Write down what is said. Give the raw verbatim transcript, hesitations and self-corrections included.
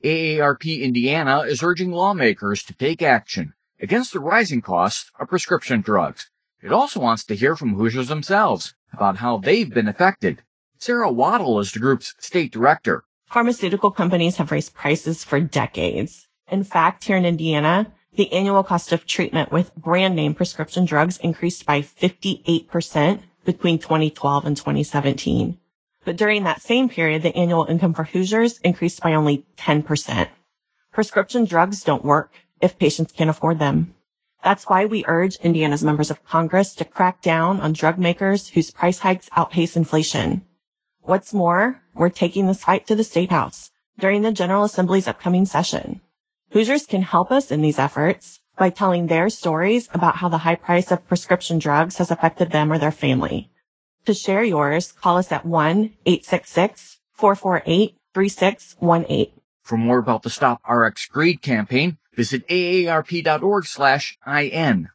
A A R P Indiana is urging lawmakers to take action against the rising costs of prescription drugs. It also wants to hear from Hoosiers themselves about how they've been affected. Sarah Waddle is the group's state director. Pharmaceutical companies have raised prices for decades. In fact, here in Indiana, the annual cost of treatment with brand name prescription drugs increased by fifty-eight percent between twenty twelve and twenty seventeen. But during that same period, the annual income for Hoosiers increased by only ten percent. Prescription drugs don't work if patients can't afford them. That's why we urge Indiana's members of Congress to crack down on drug makers whose price hikes outpace inflation. What's more, we're taking this fight to the State House during the General Assembly's upcoming session. Hoosiers can help us in these efforts by telling their stories about how the high price of prescription drugs has affected them or their family. To share yours, call us at one eight six six, four four eight, three six one eight. For more about the Stop R X Greed campaign, visit A A R P dot org slash I N.